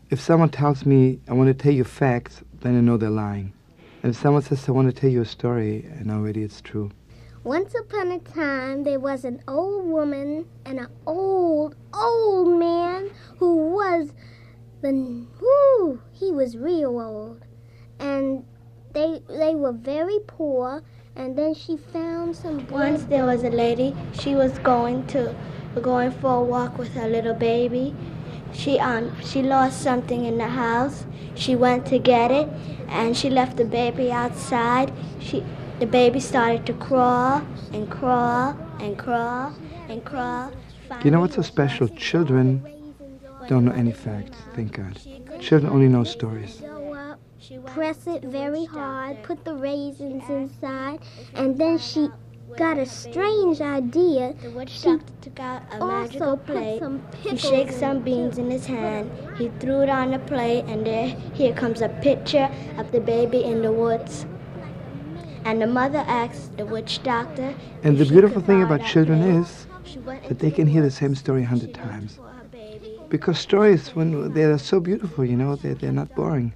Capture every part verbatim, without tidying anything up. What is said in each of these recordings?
If someone tells me, I want to tell you facts, then I know they're lying. And if someone says, I want to tell you a story, I know already it's true. Once upon a time, there was an old woman and an old, old man who was, the, whoo, he was real old. And they they were very poor, and then she found some... Once there was a lady, she was going to, going for a walk with her little baby. She um she lost something in the house. She went to get it, and she left the baby outside. She the baby started to crawl and crawl and crawl and crawl. You know what's so special? Children don't know any facts, thank God. Children only know stories. Press it very hard, put the raisins inside, and then she got a strange idea. The witch She doctor took out a magical put plate. some He pickles shakes in some it. beans in his hand. He threw it on the plate, and there, here comes a picture of the baby in the woods. And the mother asked the witch doctor. And if the she beautiful could thing buy about that children plate. is She went that into they can hear the woods same story a hundred and she times. asked for her baby. Because stories, when they're so beautiful, you know, they're, they're not boring.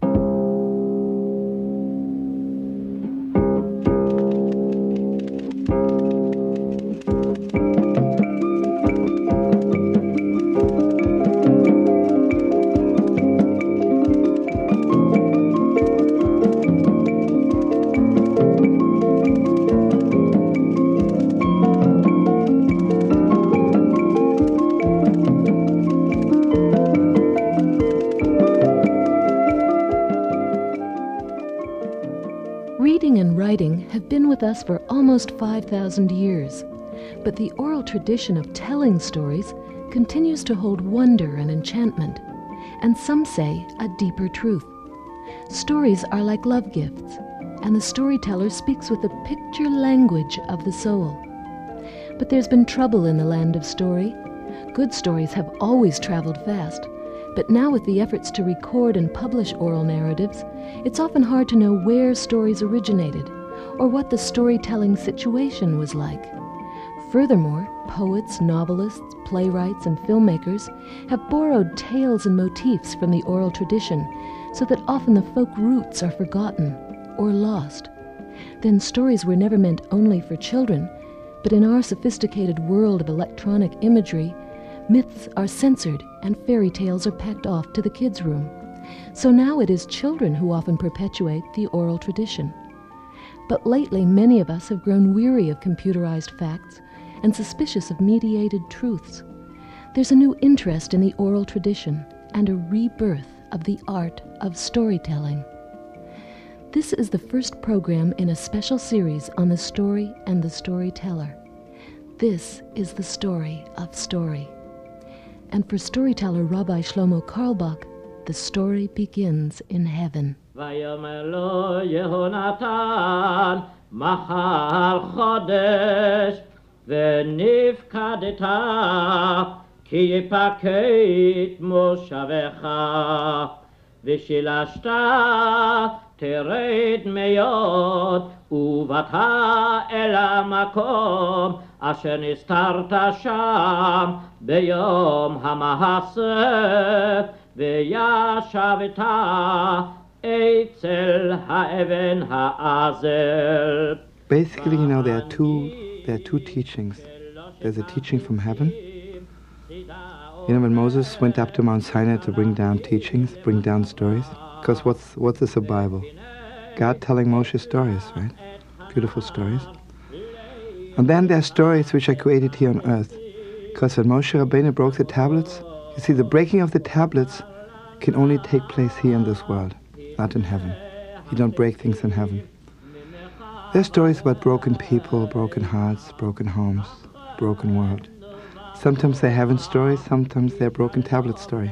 Reading and writing have been with us for almost five thousand years, but the oral tradition of telling stories continues to hold wonder and enchantment, and some say a deeper truth. Stories are like love gifts, and the storyteller speaks with the picture language of the soul. But there's been trouble in the land of story. Good stories have always traveled fast, but now with the efforts to record and publish oral narratives, it's often hard to know where stories originated or what the storytelling situation was like. Furthermore, poets, novelists, playwrights, and filmmakers have borrowed tales and motifs from the oral tradition so that often the folk roots are forgotten or lost. Then stories were never meant only for children, but in our sophisticated world of electronic imagery, myths are censored and fairy tales are packed off to the kids' room. So now it is children who often perpetuate the oral tradition. But lately, many of us have grown weary of computerized facts and suspicious of mediated truths. There's a new interest in the oral tradition and a rebirth of the art of storytelling. This is the first program in a special series on the story and the storyteller. This is the story of story. And for storyteller Rabbi Shlomo Carlebach, the story begins in heaven. ויאמר לו יהונתן מחר חודש ונפקדת כי יפקד מושבך ושילשת תרד מאוד ובאת אל המקום אשר נסתרת שם ביום המעשה וישבת אצל האבן האזל. Basically, you know, there are two there are two teachings. There's a teaching from heaven. You know, when Moses went up to Mount Sinai to bring down teachings, bring down stories, because what's what's this a Bible? God telling Moshe stories, right? Beautiful stories. And then there are stories which are created here on earth. Because when Moshe Rabbeinu broke the tablets, you see, the breaking of the tablets can only take place here in this world, not in heaven. You don't break things in heaven. There's stories about broken people, broken hearts, broken homes, broken world. Sometimes they're heaven stories, sometimes they're broken tablet story.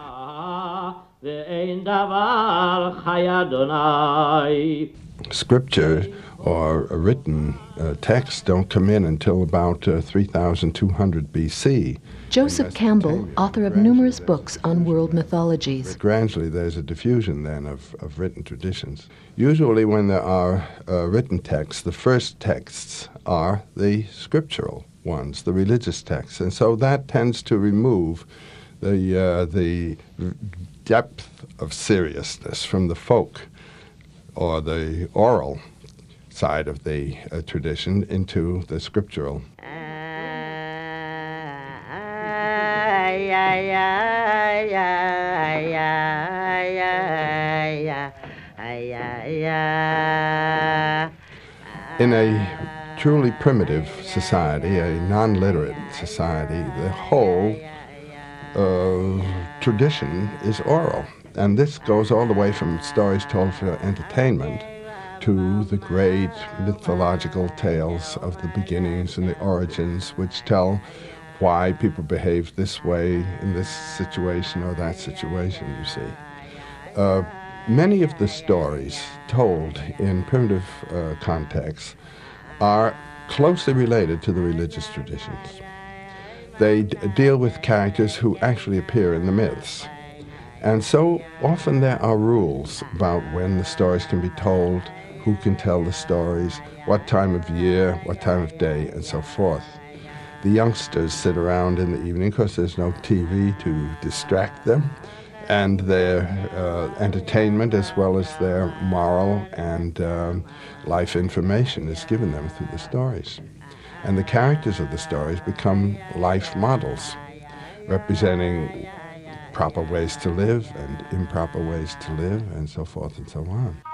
Scripture or a written uh, text don't come in until about uh, three thousand two hundred B C. Joseph Campbell, author of numerous books on world mythologies. But gradually there's a diffusion then of, of written traditions. Usually when there are uh, written texts, the first texts are the scriptural ones, the religious texts, and so that tends to remove the, uh, the depth of seriousness from the folk or the oral side of the uh, tradition into the scriptural. In a truly primitive society, a non-literate society, the whole uh, tradition is oral. And this goes all the way from stories told for entertainment to the great mythological tales of the beginnings and the origins, which tell why people behave this way in this situation or that situation, you see. Uh, many of the stories told in primitive uh, contexts are closely related to the religious traditions. They d- deal with characters who actually appear in the myths. And so often there are rules about when the stories can be told, who can tell the stories, what time of year, what time of day, and so forth. The youngsters sit around in the evening because there's no T V to distract them, and their uh, entertainment as well as their moral and um, life information is given them through the stories. And the characters of the stories become life models, representing proper ways to live and improper ways to live, and so forth and so on.